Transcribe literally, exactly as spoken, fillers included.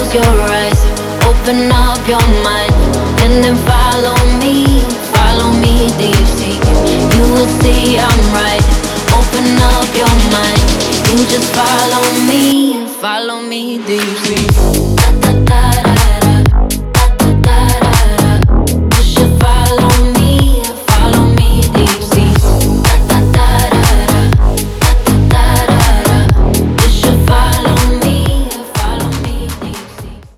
your eyes, open up your mind, and then follow me, follow me. Do you see? You will see I'm right. Open up your mind, you just follow me, follow me. Do you see?